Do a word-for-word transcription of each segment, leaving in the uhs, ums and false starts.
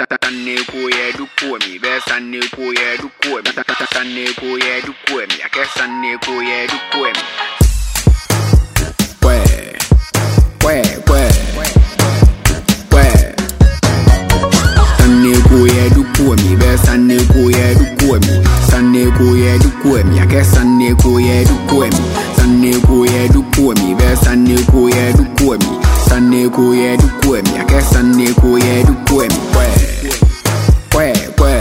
Sanne ko ye du ko mi be sanne ko ye du ko mi sanne ko ye du ko mi ake sanne ko ye du ko mi we we we we sanne ko ye du ko mi be sanne ko ye du ko mi sanne ko ye du ko mi ake sanne ko ye du ko mi sanne ko ye du ko mi be sanne ko ye du ko mi sanne ko ye du ko mi ake sanne ko ye du ko mi we we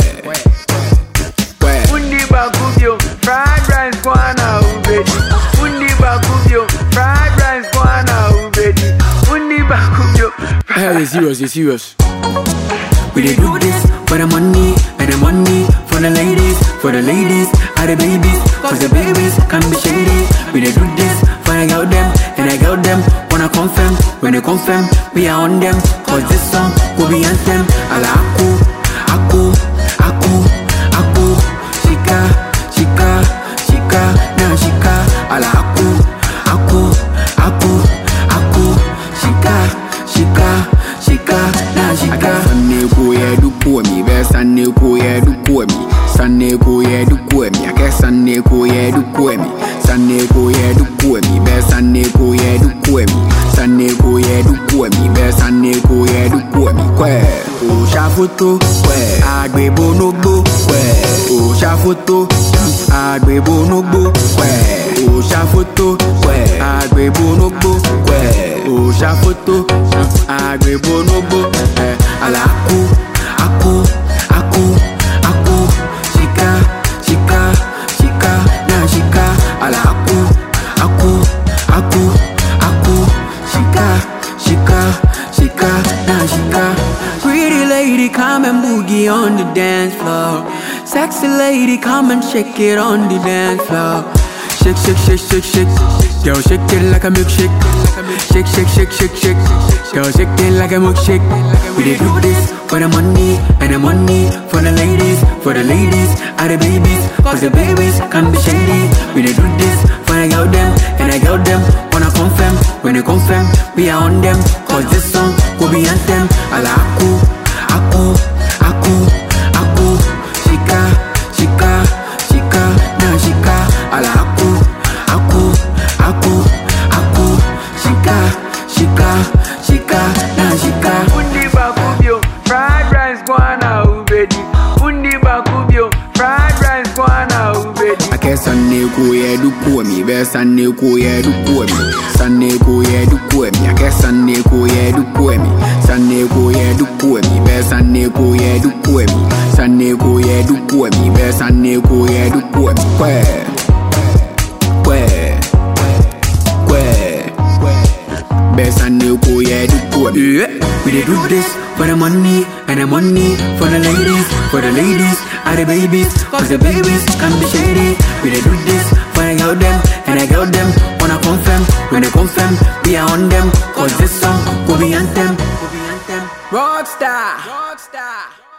we Undi bakubyo fried rice kwana ubedi Undi bakubyo fried rice kwana ubedi Undi bakubyo Hey, they serious, they serious. We dey do this for the money, and the money for the ladies, for the ladies, and the babies, cause the babies can be shady. We dey do this for I got them, and I got them, wanna confirm, when they confirm, we are on them, cause this song will be anthem. Ala aku, aku, aku, aku, shika, shika, shika, na shika. Ala aku, aku, aku, aku, shika, shika, shika, na shika. Sanne ko ye du ko mi be sanne ko ye du ko mi sanne ko ye du ko mi ake sanne ko ye du ko mi sanne ko ye du ko mi be sanne ko ye du ko mi sanne ko ye du ko mi be sanne ko ye du ko mi kwe o sha photo kwe agbe bonogbo kwe o sha photo agbe bonogbo kwe o sha photo kwe agbe bonogbo kwe o sha photo agbe bonogbo eh Ala aku, aku, aku, aku, shika, shika, shika, na shika. Ala aku, aku, aku, aku, shika, shika, shika, na shika. Pretty lady, come and boogie on the dance floor. Sexy lady, come and shake it on the dance floor. Shake, shake, shake, shake, shake. Girl, shake it like a milkshake. Shake, shake, shake, shake, shake. Girl, shake it like a milkshake. We dey do this for the money, and the money for the ladies, for the ladies, and the babies, cause the babies can be shady. We dey do this for I got them, and I got them, wanna confirm, when they confirm, we are on them, cause this song will be anthem. Ala aku, aku, aku, aku, shika, shika, shika, na shika. Ala aku, aku, aku, aku, shika, shika, shika, na shika. Undi bakubyo fried rice kwana ubedi Undi bakubyo fried rice kwana ubedi ake sanne ko ye du ko mi be sanne ko ye du ko mi sanne ko ye du ko mi ake sanne ko ye du ko mi sanne ko ye du ko mi be sanne ko ye du ko mi sanne ko ye du ko mi be sanne ko ye du ko mi kwe kwe kwe be sanne ko ye du ko mi Yeah, we dey do this for the money, and the money for the ladies, for the ladies, and the babies, cause the babies can be shady. We dey do this for I got them, and I got them, wanna confirm, when they confirm, we are on them, cause this song will be anthem. Rockstar Rockstar